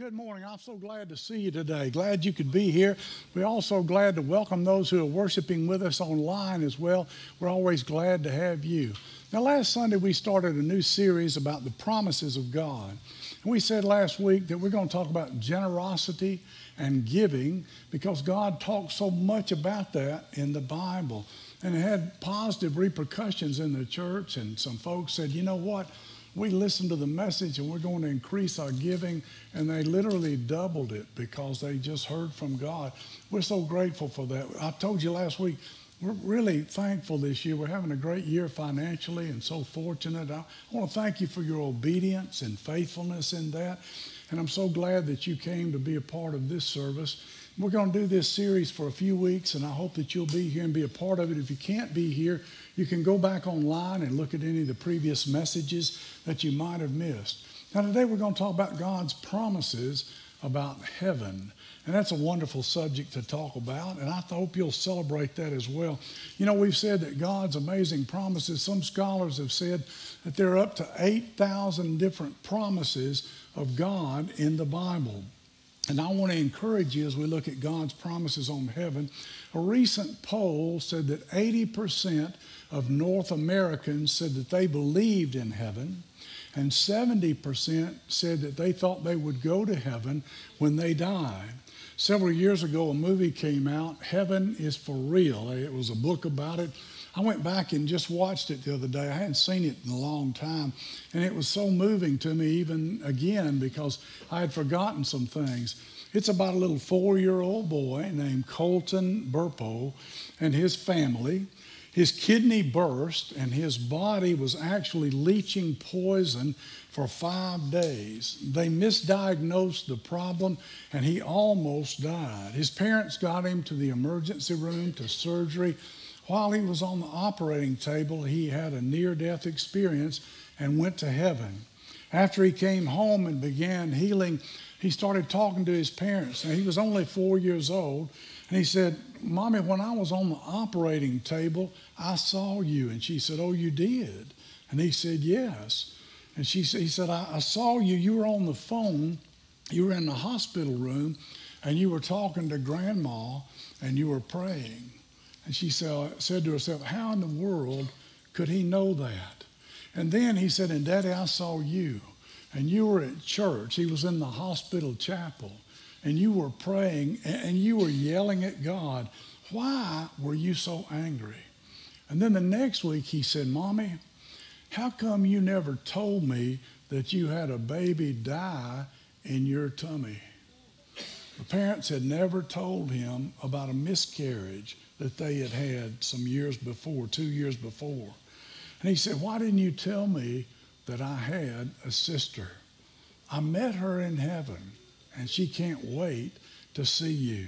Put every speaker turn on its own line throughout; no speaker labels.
Good morning. I'm so glad to see you today. Glad you could be here. We're also glad to welcome those who are worshiping with us online as well. We're always glad to have you. Now, last Sunday we started a new series about the promises of God. And we said last week that we're going to talk about generosity and giving because God talks so much about that in the Bible. And it had positive repercussions in the church. And some folks said, you know what? We listened to the message and we're going to increase our giving, and they literally doubled it because they just heard from God. We're so grateful for that. I told you last week, we're really thankful this year. We're having a great year financially and so fortunate. I want to thank you for your obedience and faithfulness in that. And I'm so glad that you came to be a part of this service. We're going to do this series for a few weeks, and I hope that you'll be here and be a part of it. If you can't be here, you can go back online and look at any of the previous messages that you might have missed. Now, today we're going to talk about God's promises about heaven. And that's a wonderful subject to talk about, and I hope you'll celebrate that as well. You know, we've said that God's amazing promises, some scholars have said that there are up to 8,000 different promises of God in the Bible. And I want to encourage you as we look at God's promises on heaven. A recent poll said that 80% of North Americans said that they believed in heaven, and 70% said that they thought they would go to heaven when they died. Several years ago, a movie came out, Heaven is for Real. It was a book about it. I went back and just watched it the other day. I hadn't seen it in a long time, and it was so moving to me even again because I had forgotten some things. It's about a little 4-year-old boy named Colton Burpo and his family. His kidney burst, and his body was actually leaching poison for 5 days. They misdiagnosed the problem, and he almost died. His parents got him to the emergency room, to surgery. While he was on the operating table, he had a near-death experience and went to heaven. After he came home and began healing, he started talking to his parents. Now, he was only 4 years old, and he said, Mommy, when I was on the operating table, I saw you. And she said, oh, you did? And he said, yes. And he said, I saw you. You were on the phone. You were in the hospital room, and you were talking to Grandma, and you were praying. And she said to herself, how in the world could he know that? And then he said, and Daddy, I saw you. And you were at church. He was in the hospital chapel. And you were praying, and you were yelling at God. Why were you so angry? And then the next week he said, Mommy, how come you never told me that you had a baby die in your tummy? The parents had never told him about a miscarriage that they had had some years before, 2 years before. And he said, why didn't you tell me that I had a sister? I met her in heaven, and she can't wait to see you.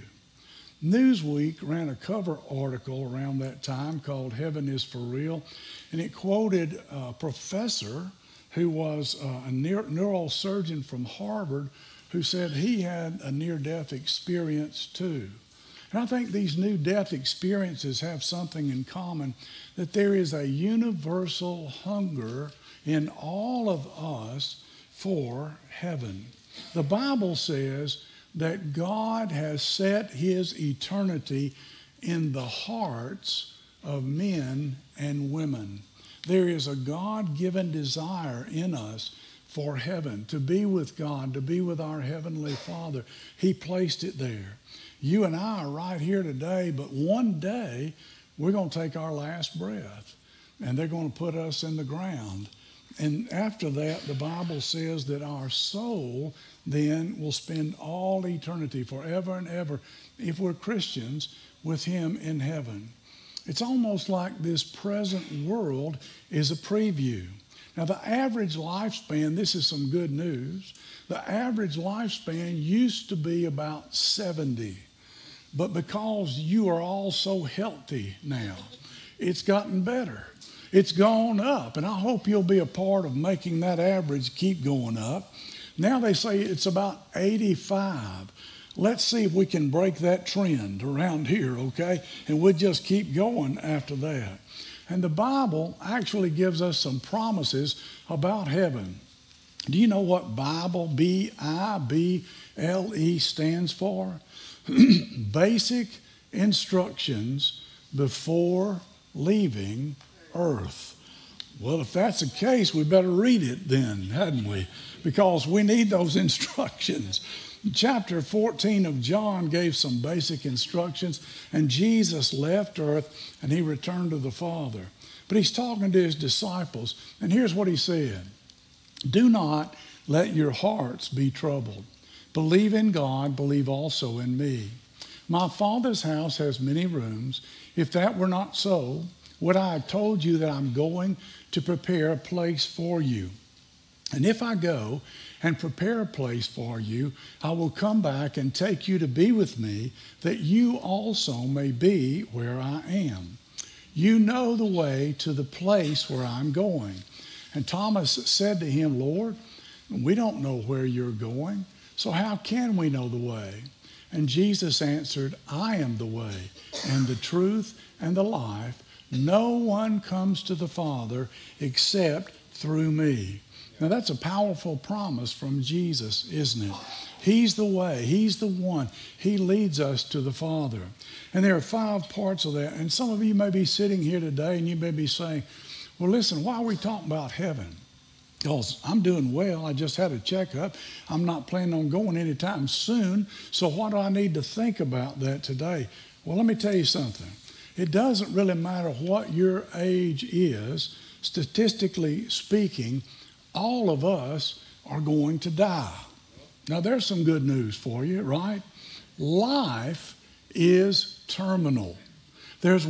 Newsweek ran a cover article around that time called Heaven is for Real, and it quoted a professor who was a neurosurgeon from Harvard who said he had a near-death experience too. And I think these near-death experiences have something in common, that there is a universal hunger in all of us for heaven. The Bible says that God has set his eternity in the hearts of men and women. There is a God-given desire in us for heaven, to be with God, to be with our Heavenly Father. He placed it there. You and I are right here today, but one day we're going to take our last breath, and they're going to put us in the ground. And after that, the Bible says that our soul then will spend all eternity, forever and ever, if we're Christians, with him in heaven. It's almost like this present world is a preview. Now, the average lifespan, this is some good news, the average lifespan used to be about 70. But because you are all so healthy now, it's gotten better. It's gone up, and I hope you'll be a part of making that average keep going up. Now they say it's about 85. Let's see if we can break that trend around here, okay? And we'll just keep going after that. And the Bible actually gives us some promises about heaven. Do you know what Bible, B-I-B-L-E LE stands for? Basic instructions before leaving earth. Well, if that's the case, we better read it then, hadn't we? Because we need those instructions. Chapter 14 of John gave some basic instructions, and Jesus left earth and he returned to the Father. But he's talking to his disciples, and here's what he said. Do not let your hearts be troubled. Believe in God, believe also in me. My Father's house has many rooms. If that were not so, would I have told you that I'm going to prepare a place for you? And if I go and prepare a place for you, I will come back and take you to be with me, that you also may be where I am. You know the way to the place where I'm going. And Thomas said to him, Lord, we don't know where you're going, so how can we know the way? And Jesus answered, I am the way and the truth and the life. No one comes to the Father except through me. Now that's a powerful promise from Jesus, isn't it? He's the way. He's the one. He leads us to the Father. And there are 5 parts of that. And some of you may be sitting here today and you may be saying, well, listen, why are we talking about heaven? Because I'm doing well. I just had a checkup. I'm not planning on going anytime soon. So why do I need to think about that today? Well, let me tell you something. It doesn't really matter what your age is. Statistically speaking, all of us are going to die. Now, there's some good news for you, right? Life is terminal. There's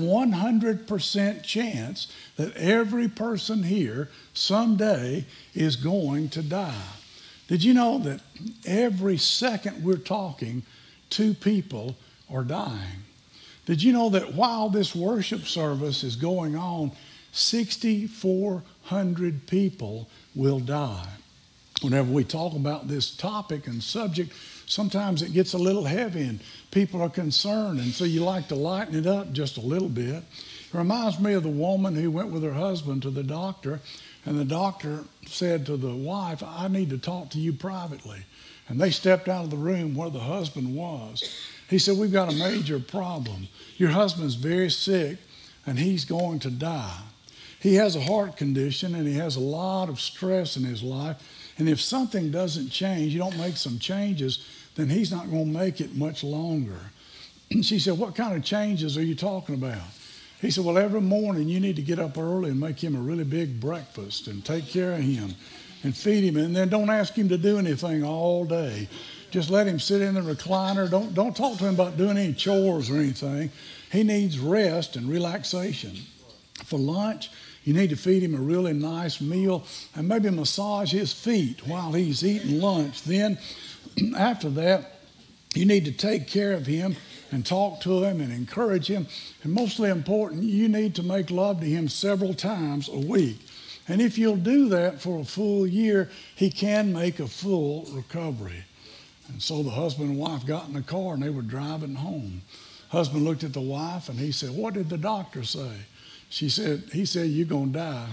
100% chance that every person here someday is going to die. Did you know that every second we're talking, 2 people are dying? Did you know that while this worship service is going on, 6,400 people will die? Whenever we talk about this topic and subject, sometimes it gets a little heavy and people are concerned, and so you like to lighten it up just a little bit. It reminds me of the woman who went with her husband to the doctor, and the doctor said to the wife, I need to talk to you privately. And they stepped out of the room where the husband was. He said, we've got a major problem. Your husband's very sick, and he's going to die. He has a heart condition, and he has a lot of stress in his life. And if something doesn't change, you don't make some changes, then he's not going to make it much longer. And she said, what kind of changes are you talking about? He said, well, every morning you need to get up early and make him a really big breakfast and take care of him and feed him. And then don't ask him to do anything all day. Just let him sit in the recliner. Don't talk to him about doing any chores or anything. He needs rest and relaxation. For lunch, you need to feed him a really nice meal and maybe massage his feet while he's eating lunch. Then after that, you need to take care of him and talk to him and encourage him. And mostly important, you need to make love to him several times a week. And if you'll do that for a full year, he can make a full recovery. And so the husband and wife got in the car and they were driving home. Husband looked at the wife and he said, what did the doctor say? He said, you're going to die.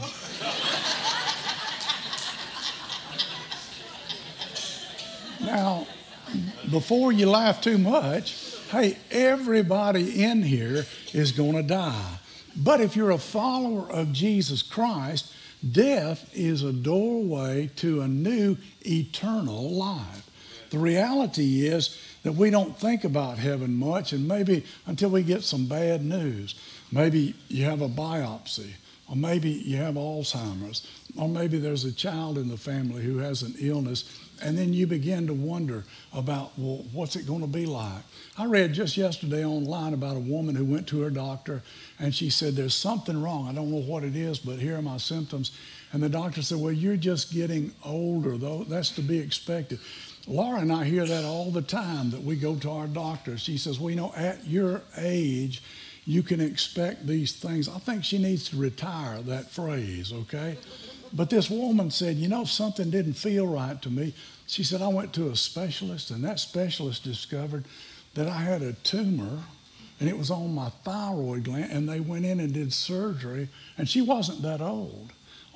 Now, before you laugh too much, hey, everybody in here is going to die. But if you're a follower of Jesus Christ, death is a doorway to a new eternal life. The reality is that we don't think about heaven much, and maybe until we get some bad news. Maybe you have a biopsy, or maybe you have Alzheimer's, or maybe there's a child in the family who has an illness, and then you begin to wonder about, well, what's it going to be like? I read just yesterday online about a woman who went to her doctor, and she said, there's something wrong. I don't know what it is, but here are my symptoms. And the doctor said, well, you're just getting older, though. That's to be expected. Laura and I hear that all the time that we go to our doctor. She says, well, you know, at your age, you can expect these things. I think she needs to retire that phrase, okay? But this woman said, you know, something didn't feel right to me. She said, I went to a specialist, and that specialist discovered that I had a tumor, and it was on my thyroid gland, and they went in and did surgery, and she wasn't that old,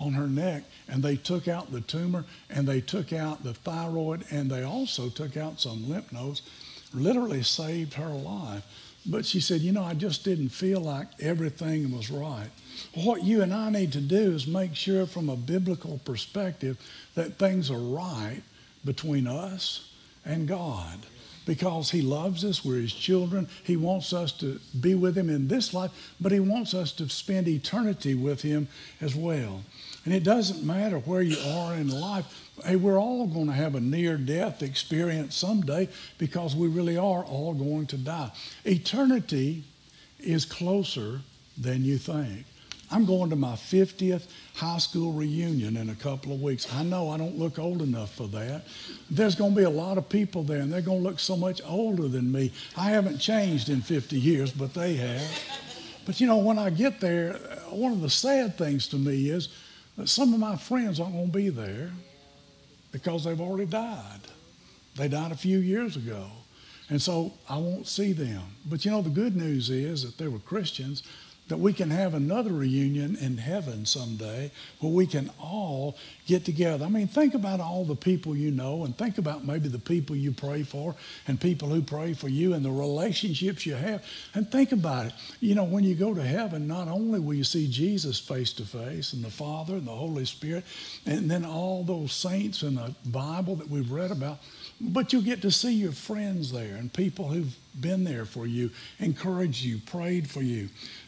on her neck, and they took out the tumor, and they took out the thyroid, and they also took out some lymph nodes, literally saved her life. But she said, I just didn't feel like everything was right. What you and I need to do is make sure from a biblical perspective that things are right between us and God, because he loves us. We're his children. He wants us to be with him in this life, but he wants us to spend eternity with him as well. And it doesn't matter where you are in life. Hey, we're all going to have a near-death experience someday, because we really are all going to die. Eternity is closer than you think. I'm going to my 50th high school reunion in a couple of weeks. I know I don't look old enough for that. There's going to be a lot of people there, and they're going to look so much older than me. I haven't changed in 50 years, but they have. But when I get there, one of the sad things to me is that some of my friends aren't going to be there because they've already died. They died a few years ago. And so I won't see them. But the good news is that they were Christians, that we can have another reunion in heaven someday where we can all get together. I mean, think about all the people you know, and think about maybe the people you pray for and people who pray for you and the relationships you have. And think about it. When you go to heaven, not only will you see Jesus face to face and the Father and the Holy Spirit and then all those saints in the Bible that we've read about, but you'll get to see your friends there and people who've been there for you, encouraged you, prayed for you.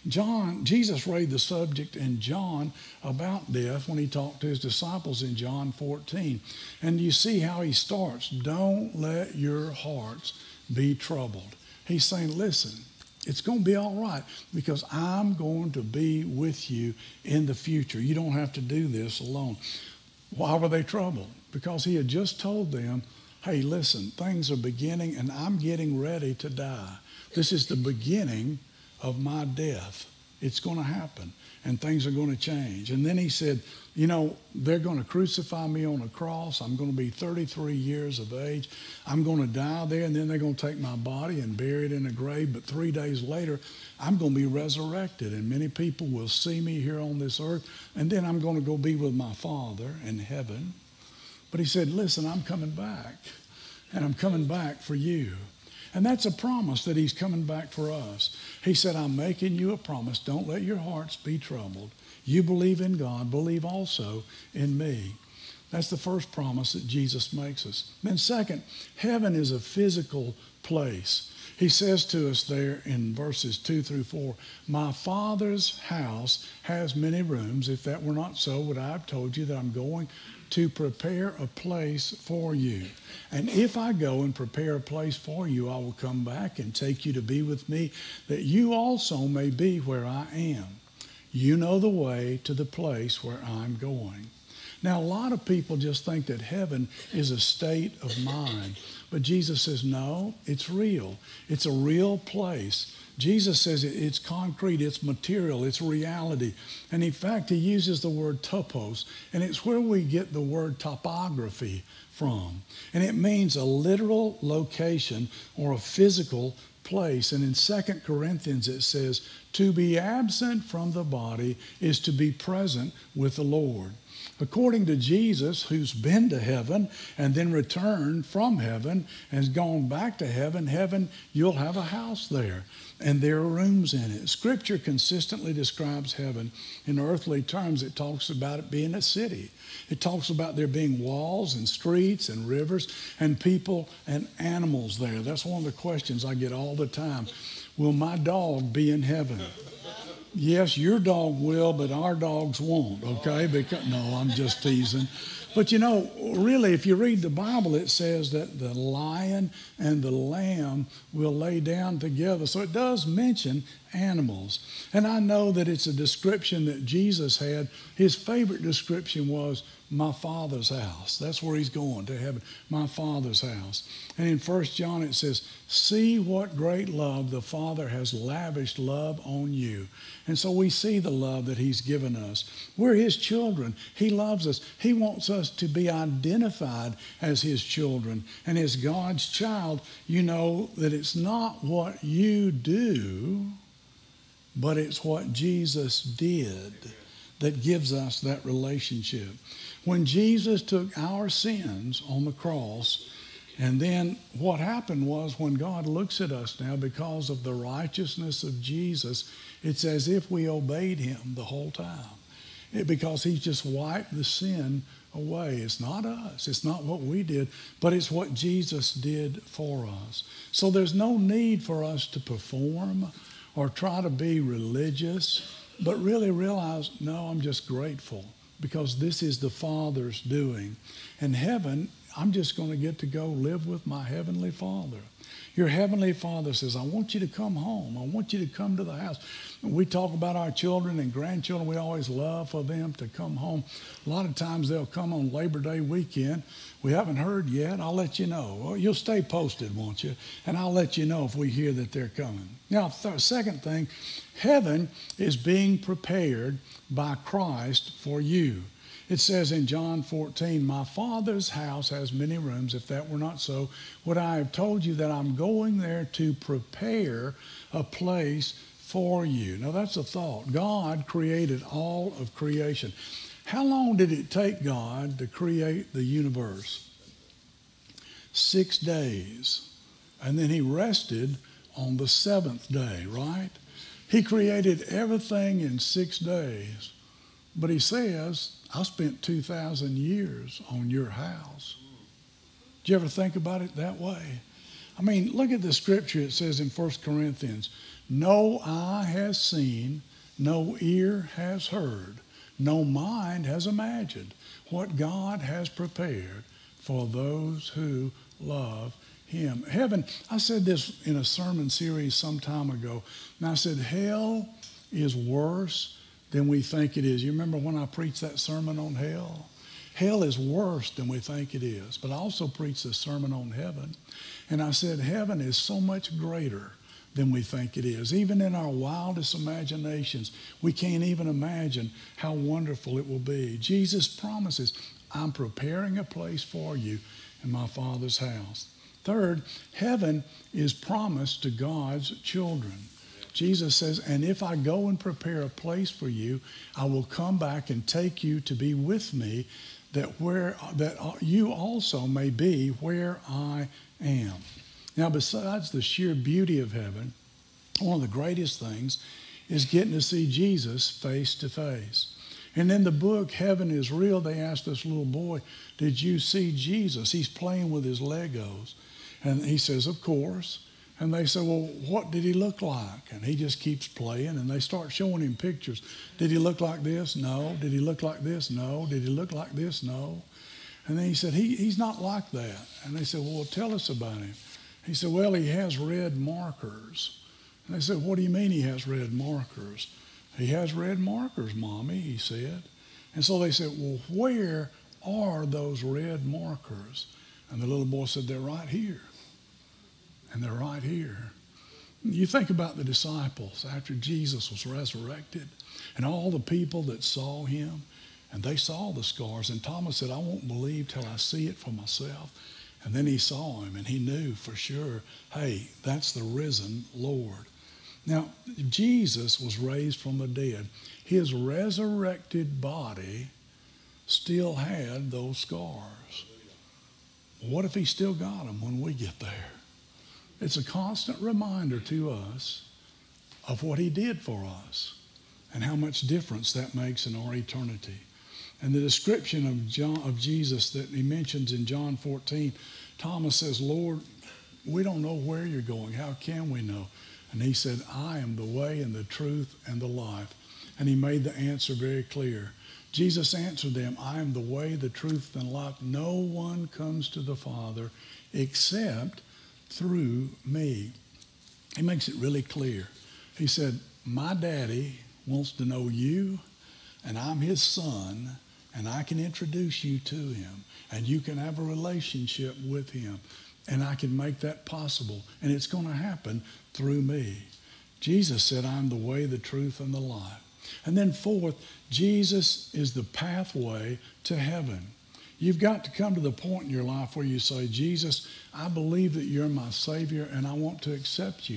Jesus raised the subject in John about death when he talked to his disciples in John 14. And you see how he starts. Don't let your hearts be troubled. He's saying, listen, it's going to be all right, because I'm going to be with you in the future. You don't have to do this alone. Why were they troubled? Because he had just told them, hey, listen, things are beginning and I'm getting ready to die. This is the beginning of my death. It's going to happen and things are going to change. And then he said, they're going to crucify me on a cross. I'm going to be 33 years of age. I'm going to die there, and then they're going to take my body and bury it in a grave. But 3 days later, I'm going to be resurrected, and many people will see me here on this earth. And then I'm going to go be with my Father in heaven. But he said, listen, I'm coming back, and I'm coming back for you. And that's a promise that he's coming back for us. He said, I'm making you a promise. Don't let your hearts be troubled. You believe in God, believe also in me. That's the first promise that Jesus makes us. Then second, heaven is a physical place. He says to us there in verses 2 through 4, my Father's house has many rooms. If that were not so, would I have told you that I'm going to prepare a place for you? And if I go and prepare a place for you, I will come back and take you to be with me, that you also may be where I am. You know the way to the place where I'm going. Now, a lot of people just think that heaven is a state of mind. But Jesus says, no, it's real. It's a real place. Jesus says it's concrete, it's material, it's reality. And in fact, he uses the word topos, and it's where we get the word topography from. And it means a literal location or a physical place. And in 2 Corinthians it says, to be absent from the body is to be present with the Lord. According to Jesus, who's been to heaven and then returned from heaven and has gone back to heaven, you'll have a house there, and there are rooms in it. Scripture consistently describes heaven in earthly terms. It talks about it being a city. It talks about there being walls and streets and rivers and people and animals there. That's one of the questions I get all the time. Will my dog be in heaven? Yes, your dog will, but our dogs won't, okay? No, I'm just teasing. But really, if you read the Bible, it says that the lion and the lamb will lay down together. So it does mention animals. And I know that it's a description that Jesus had. His favorite description was my Father's house. That's where he's going, to heaven, my Father's house. And in 1 John it says, see what great love the Father has lavished love on you. And so we see the love that he's given us. We're his children. He loves us. He wants us to be identified as his children. And as God's child, you know that it's not what you do, but it's what Jesus did that gives us that relationship. When Jesus took our sins on the cross, and then what happened was when God looks at us now, because of the righteousness of Jesus, it's as if we obeyed him the whole time. Because he's just wiped the sin away. It's not us. It's not what we did, but it's what Jesus did for us. So there's no need for us to perform or try to be religious, but really realize, no, I'm just grateful because this is the Father's doing. In heaven, I'm just going to get to go live with my Heavenly Father. Your Heavenly Father says, I want you to come home. I want you to come to the house. We talk about our children and grandchildren. We always love for them to come home. A lot of times they'll come on Labor Day weekend. We haven't heard yet. I'll let you know. Well, you'll stay posted, won't you? And I'll let you know if we hear that they're coming. Now, second thing, heaven is being prepared by Christ for you. It says in John 14, my Father's house has many rooms. If that were not so, would I have told you that I'm going there to prepare a place for you? Now that's a thought. God created all of creation. How long did it take God to create the universe? 6 days. And then he rested on the seventh day, right? He created everything in 6 days. But he says, I spent 2,000 years on your house. Do you ever think about it that way? I mean, look at the scripture. It says in 1 Corinthians, no eye has seen, no ear has heard, no mind has imagined what God has prepared for those who love him. Heaven, I said this in a sermon series some time ago, and I said, hell is worse than we think it is. You remember when I preached that sermon on hell? Hell is worse than we think it is. But I also preached a sermon on heaven. And I said heaven is so much greater than we think it is. Even in our wildest imaginations, we can't even imagine how wonderful it will be. Jesus promises, I'm preparing a place for you in my Father's house. Third, heaven is promised to God's children. Jesus says, and if I go and prepare a place for you, I will come back and take you to be with me, that you also may be where I am. Now, besides the sheer beauty of heaven, one of the greatest things is getting to see Jesus face to face. And in the book, Heaven is Real, they asked this little boy, did you see Jesus? He's playing with his Legos. And he says, of course. And they say, well, what did he look like? And he just keeps playing, and they start showing him pictures. Did he look like this? No. Did he look like this? No. Did he look like this? No. And then he said, he's not like that. And they said, well, tell us about him. He said, well, he has red markers. And they said, what do you mean he has red markers? He has red markers, Mommy, he said. And so they said, well, where are those red markers? And the little boy said, they're right here. And they're right here. You think about the disciples after Jesus was resurrected and all the people that saw him, and they saw the scars. And Thomas said, I won't believe till I see it for myself. And then he saw him, and he knew for sure, hey, that's the risen Lord. Now, Jesus was raised from the dead. His resurrected body still had those scars. What if he still got them when we get there? It's a constant reminder to us of what he did for us and how much difference that makes in our eternity. And the description of Jesus that he mentions in John 14, Thomas says, Lord, we don't know where you're going. How can we know? And he said, I am the way and the truth and the life. And he made the answer very clear. Jesus answered them, I am the way, the truth, and life. No one comes to the Father except through me. He makes it really clear. He said, my daddy wants to know you, and I'm his son, and I can introduce you to him, and you can have a relationship with him, and I can make that possible, and it's going to happen through me. Jesus said, I'm the way, the truth, and the life. And then fourth, Jesus is the pathway to heaven. You've got to come to the point in your life where you say, Jesus, I believe that you're my Savior, and I want to accept you.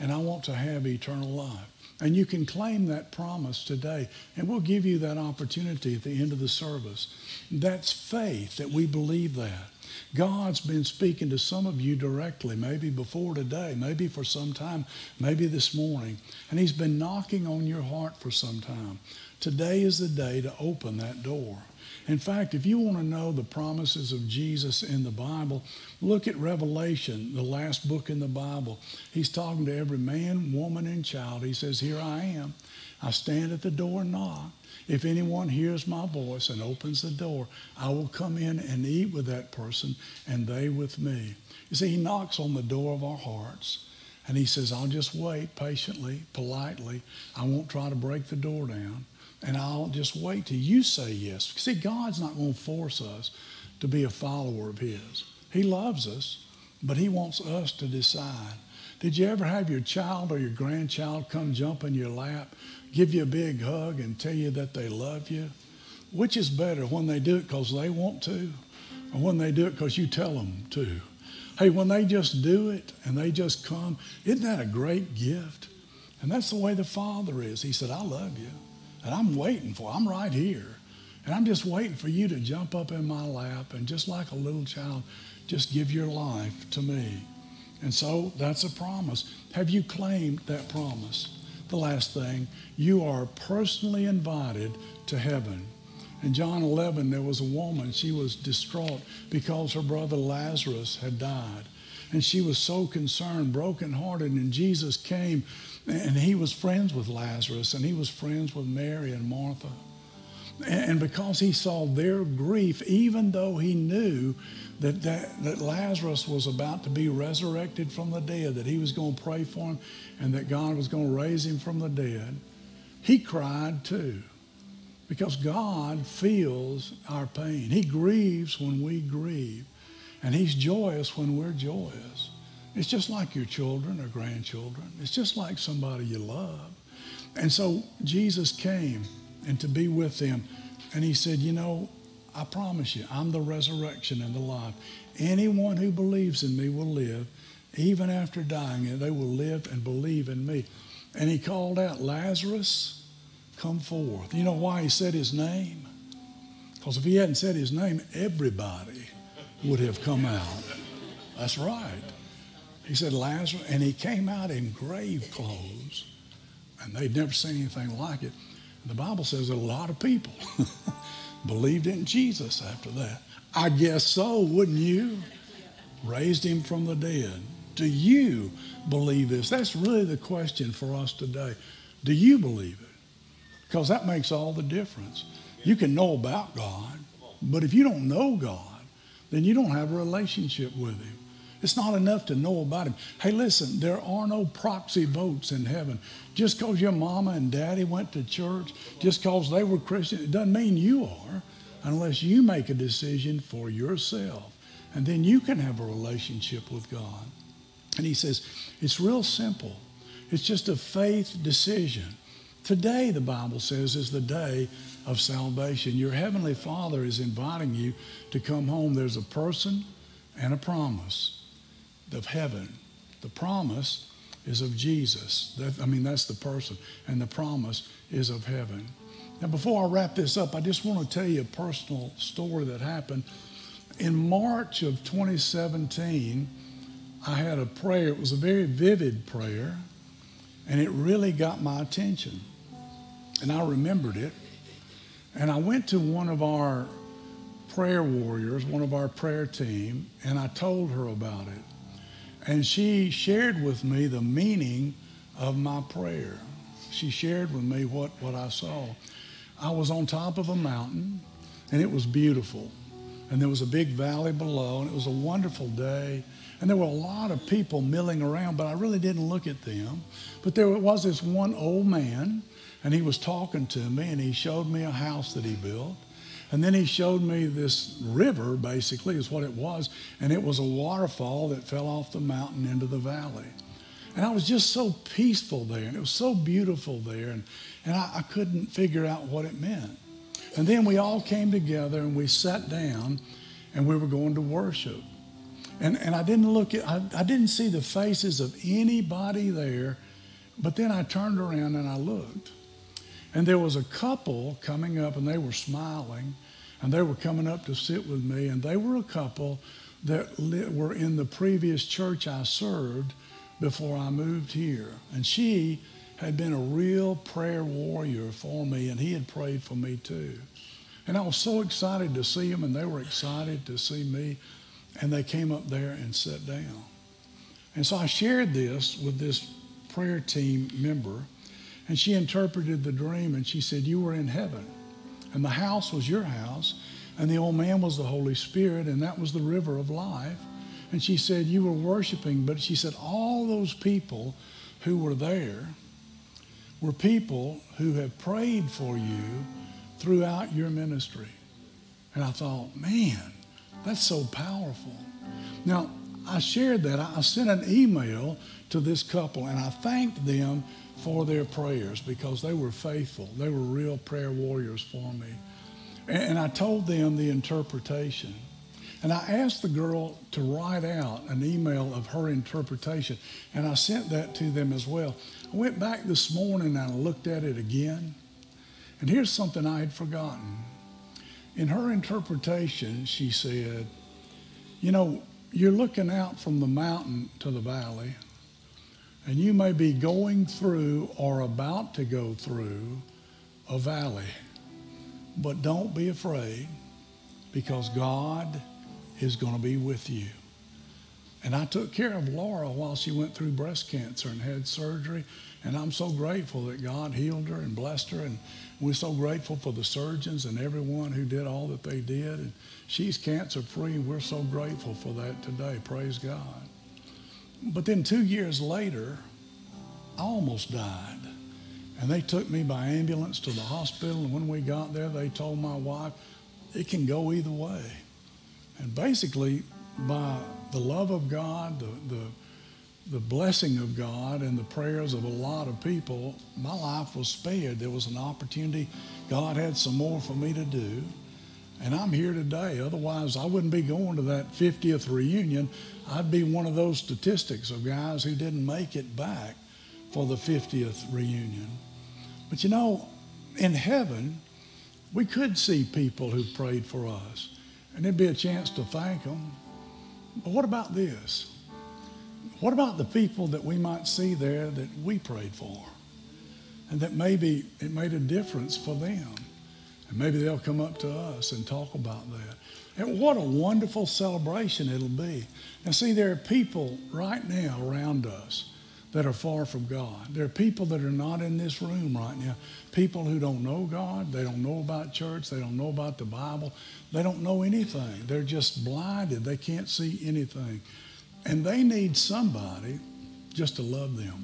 and I want to have eternal life. And you can claim that promise today, and we'll give you that opportunity at the end of the service. That's faith, that we believe that. God's been speaking to some of you directly, maybe before today, maybe for some time, maybe this morning. And he's been knocking on your heart for some time. Today is the day to open that door. In fact, if you want to know the promises of Jesus in the Bible, look at Revelation, the last book in the Bible. He's talking to every man, woman, and child. He says, here I am. I stand at the door and knock. If anyone hears my voice and opens the door, I will come in and eat with that person and they with me. You see, he knocks on the door of our hearts. And he says, I'll just wait patiently, politely. I won't try to break the door down. And I'll just wait till you say yes. See, God's not going to force us to be a follower of his. He loves us, but he wants us to decide. Did you ever have your child or your grandchild come jump in your lap, give you a big hug, and tell you that they love you? Which is better, when they do it because they want to, or when they do it because you tell them to? Hey, when they just do it and they just come, isn't that a great gift? And that's the way the Father is. He said, I love you. And I'm waiting for, I'm right here. And I'm just waiting for you to jump up in my lap and just like a little child, just give your life to me. And so that's a promise. Have you claimed that promise? The last thing, you are personally invited to heaven. In John 11, there was a woman, she was distraught because her brother Lazarus had died. And she was so concerned, brokenhearted, and Jesus came, and he was friends with Lazarus, and he was friends with Mary and Martha. And because he saw their grief, even though he knew that Lazarus was about to be resurrected from the dead, that he was going to pray for him, and that God was going to raise him from the dead, he cried too. Because God feels our pain. He grieves when we grieve. And he's joyous when we're joyous. It's just like your children or grandchildren. It's just like somebody you love. And so Jesus came and to be with them. And he said, you know, I promise you, I'm the resurrection and the life. Anyone who believes in me will live, even after dying, and they will live and believe in me. And he called out, Lazarus, come forth. You know why he said his name? Because if he hadn't said his name, everybody would have come out. That's right. He said, Lazarus, and he came out in grave clothes, and they'd never seen anything like it. The Bible says that a lot of people believed in Jesus after that. I guess so, wouldn't you? Raised him from the dead. Do you believe this? That's really the question for us today. Do you believe it? Because that makes all the difference. You can know about God, but if you don't know God, then you don't have a relationship with him. It's not enough to know about him. Hey, listen, there are no proxy votes in heaven. Just because your mama and daddy went to church, just because they were Christian, it doesn't mean you are, unless you make a decision for yourself. And then you can have a relationship with God. And he says, it's real simple. It's just a faith decision. Today, the Bible says, is the day of salvation. Your Heavenly Father is inviting you to come home. There's a person and a promise of heaven. The promise is of Jesus. That's the person. And the promise is of heaven. Now, before I wrap this up, I just want to tell you a personal story that happened. In March of 2017, I had a prayer. It was a very vivid prayer, and it really got my attention. And I remembered it. And I went to one of our prayer warriors, one of our prayer team, and I told her about it. And she shared with me the meaning of my prayer. She shared with me what I saw. I was on top of a mountain, and it was beautiful. And there was a big valley below, and it was a wonderful day. And there were a lot of people milling around, but I really didn't look at them. But there was this one old man, and he was talking to me, and he showed me a house that he built. And then he showed me this river, basically, is what it was. And it was a waterfall that fell off the mountain into the valley. And I was just so peaceful there, and it was so beautiful there. And I couldn't figure out what it meant. And then we all came together, and we sat down, and we were going to worship. And I didn't I didn't see the faces of anybody there, but then I turned around and I looked. And there was a couple coming up, and they were smiling, and they were coming up to sit with me, and they were a couple that were in the previous church I served before I moved here. And she had been a real prayer warrior for me, and he had prayed for me too. And I was so excited to see them, and they were excited to see me, and they came up there and sat down. And so I shared this with this prayer team member, and she interpreted the dream, and she said, you were in heaven, and the house was your house, and the old man was the Holy Spirit, and that was the river of life. And she said, you were worshiping, but she said, all those people who were there were people who have prayed for you throughout your ministry. And I thought, man, that's so powerful. Now, I shared that. I sent an email to this couple, and I thanked them for their prayers because they were faithful. They were real prayer warriors for me. And I told them the interpretation. And I asked the girl to write out an email of her interpretation, and I sent that to them as well. I went back this morning and I looked at it again, and here's something I had forgotten. In her interpretation, she said, you know, you're looking out from the mountain to the valley, and you may be going through or about to go through a valley. But don't be afraid, because God is going to be with you. And I took care of Laura while she went through breast cancer and had surgery. And I'm so grateful that God healed her and blessed her. And we're so grateful for the surgeons and everyone who did all that they did. And she's cancer free. And we're so grateful for that today. Praise God. But then 2 years later, I almost died. And they took me by ambulance to the hospital. And when we got there, they told my wife, it can go either way. And basically, by the love of God, the blessing of God, and the prayers of a lot of people, my life was spared. There was an opportunity. God had some more for me to do. And I'm here today. Otherwise, I wouldn't be going to that 50th reunion. I'd be one of those statistics of guys who didn't make it back for the 50th reunion. But you know, in heaven, we could see people who prayed for us, and there'd be a chance to thank them. But what about this? What about the people that we might see there that we prayed for, and that maybe it made a difference for them? And maybe they'll come up to us and talk about that. And what a wonderful celebration it'll be. Now see, there are people right now around us that are far from God. There are people that are not in this room right now. People who don't know God. They don't know about church. They don't know about the Bible. They don't know anything. They're just blinded. They can't see anything. And they need somebody just to love them.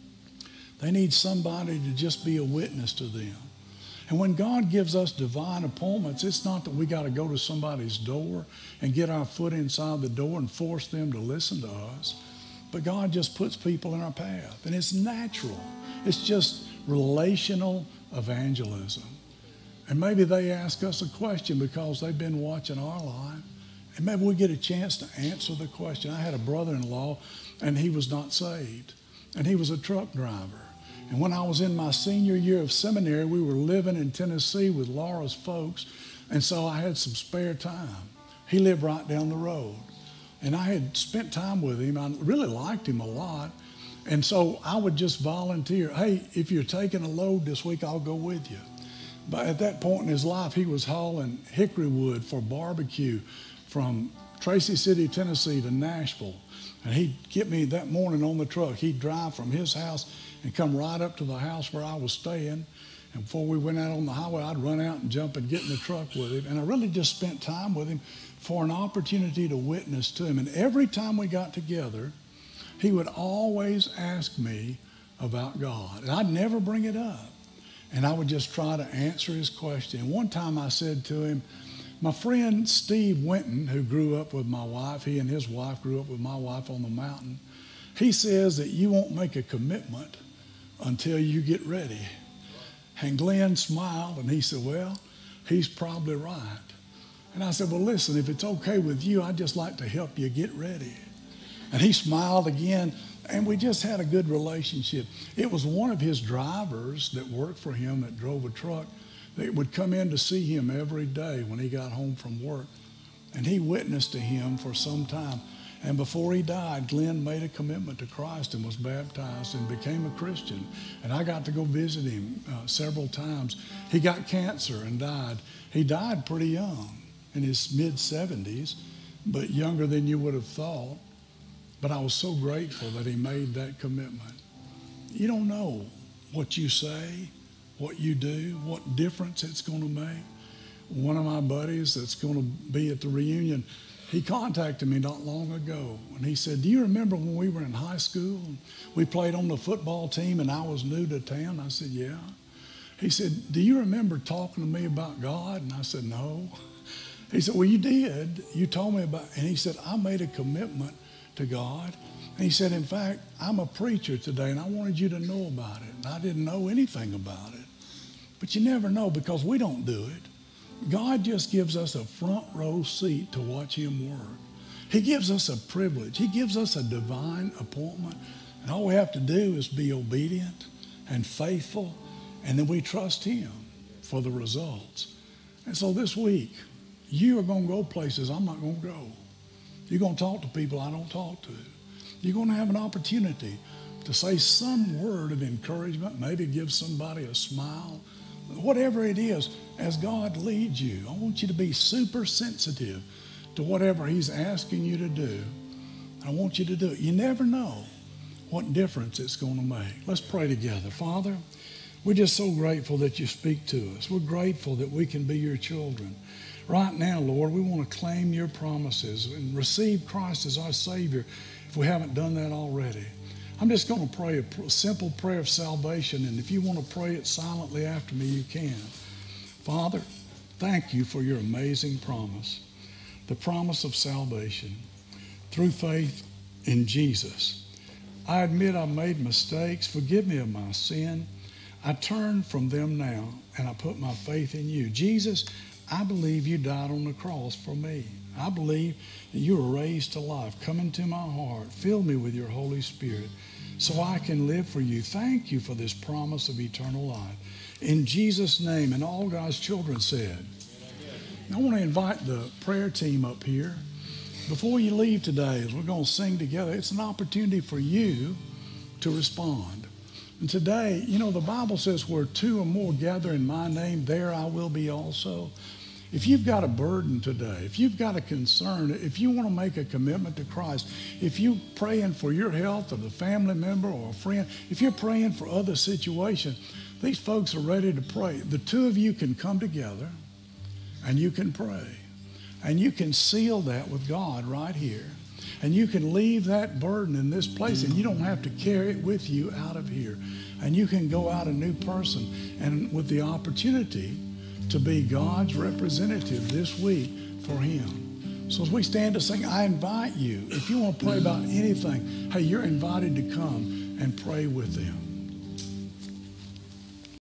They need somebody to just be a witness to them. And when God gives us divine appointments, it's not that we got to go to somebody's door and get our foot inside the door and force them to listen to us. But God just puts people in our path. And it's natural. It's just relational evangelism. And maybe they ask us a question because they've been watching our life. And maybe we get a chance to answer the question. I had a brother-in-law, and he was not saved. And he was a truck driver. And when I was in my senior year of seminary, we were living in Tennessee with Laura's folks. And so I had some spare time. He lived right down the road. And I had spent time with him. I really liked him a lot. And so I would just volunteer. Hey, if you're taking a load this week, I'll go with you. But at that point in his life, he was hauling hickory wood for barbecue from Tracy City, Tennessee to Nashville. And he'd get me that morning on the truck. He'd drive from his house and come right up to the house where I was staying. And before we went out on the highway, I'd run out and jump and get in the truck with him. And I really just spent time with him for an opportunity to witness to him. And every time we got together, he would always ask me about God. And I'd never bring it up. And I would just try to answer his question. And one time I said to him, my friend Steve Winton, who grew up with my wife, he and his wife grew up with my wife on the mountain, he says that you won't make a commitment until you get ready. And Glenn smiled and he said, well, he's probably right. And I said, well, listen, if it's okay with you, I'd just like to help you get ready. And he smiled again, and we just had a good relationship. It was one of his drivers that worked for him that drove a truck that would come in to see him every day when he got home from work. And he witnessed to him for some time. And before he died, Glenn made a commitment to Christ and was baptized and became a Christian. And I got to go visit him several times. He got cancer and died. He died pretty young, in his mid-70s, but younger than you would have thought. But I was so grateful that he made that commitment. You don't know what you say, what you do, what difference it's going to make. One of my buddies that's going to be at the reunion, he contacted me not long ago, and he said, do you remember when we were in high school? We played on the football team, and I was new to town. I said, yeah. He said, do you remember talking to me about God? And I said, no. He said, well, you did. You told me about it. And he said, I made a commitment to God. And he said, in fact, I'm a preacher today, and I wanted you to know about it. And I didn't know anything about it. But you never know, because we don't do it. God just gives us a front row seat to watch him work. He gives us a privilege. He gives us a divine appointment. And all we have to do is be obedient and faithful, and then we trust him for the results. And so this week, you are going to go places I'm not going to go. You're going to talk to people I don't talk to. You're going to have an opportunity to say some word of encouragement, maybe give somebody a smile. Whatever it is, as God leads you, I want you to be super sensitive to whatever he's asking you to do. I want you to do it. You never know what difference it's going to make. Let's pray together. Father, we're just so grateful that you speak to us. We're grateful that we can be your children. Right now, Lord, we want to claim your promises and receive Christ as our Savior if we haven't done that already. I'm just going to pray a simple prayer of salvation, and if you want to pray it silently after me, you can. Father, thank you for your amazing promise, the promise of salvation through faith in Jesus. I admit I made mistakes. Forgive me of my sin. I turn from them now, and I put my faith in you. Jesus, I believe you died on the cross for me. I believe that you were raised to life. Come into my heart. Fill me with your Holy Spirit so I can live for you. Thank you for this promise of eternal life. In Jesus' name, and all God's children said. I want to invite the prayer team up here. Before you leave today, as we're going to sing together, it's an opportunity for you to respond. And today, you know, the Bible says where two or more gather in my name, there I will be also. If you've got a burden today, if you've got a concern, if you want to make a commitment to Christ, if you're praying for your health of a family member or a friend, if you're praying for other situations, these folks are ready to pray. The two of you can come together and you can pray. And you can seal that with God right here. And you can leave that burden in this place, and you don't have to carry it with you out of here. And you can go out a new person, and with the opportunity to be God's representative this week for him. So as we stand to sing, I invite you, if you want to pray about anything, hey, you're invited to come and pray with them.